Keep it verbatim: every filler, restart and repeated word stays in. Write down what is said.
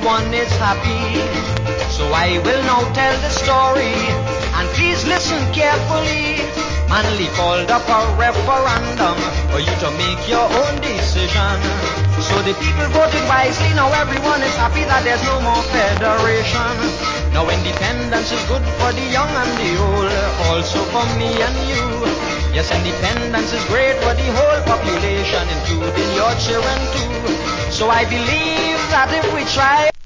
everyone is happy. So I will now tell the story, and please listen carefully. Manly called up a referendum for you to make your own decision. So the people voted wisely, now everyone is happy that there's no more federation. Now independence is good for the young and the old, also for me and you. Yes, independence is great for the whole population, including your children too. So I believe that if we try